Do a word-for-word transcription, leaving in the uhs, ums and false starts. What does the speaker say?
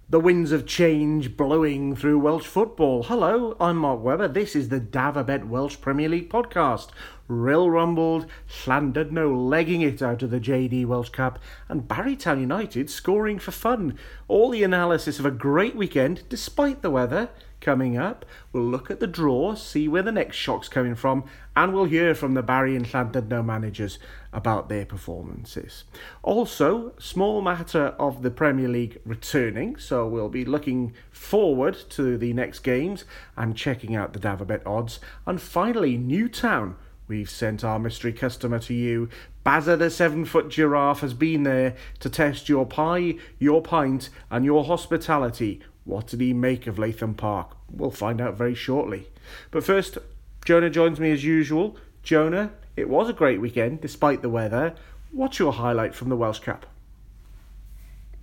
The winds of change blowing through Welsh football. Hello, I'm Mark Webber. This is the Davabet Welsh Premier League podcast. Rill rumbled, Llandudno legging it out of the J D Welsh Cup, and Barrytown United scoring for fun. All the analysis of a great weekend, despite the weather. Coming up, we'll look at the draw, see where the next shock's coming from, and we'll hear from the Barry and Llandudno managers about their performances. Also, small matter of the Premier League returning, so we'll be looking forward to the next games and checking out the Davabet odds. And finally, Newtown. We've sent our mystery customer to you. Bazza the seven-foot giraffe has been there to test your pie, your pint, and your hospitality. What did he make of Latham Park? We'll find out very shortly. But first, Jonah joins me as usual. Jonah, it was a great weekend, despite the weather. What's your highlight from the Welsh Cup?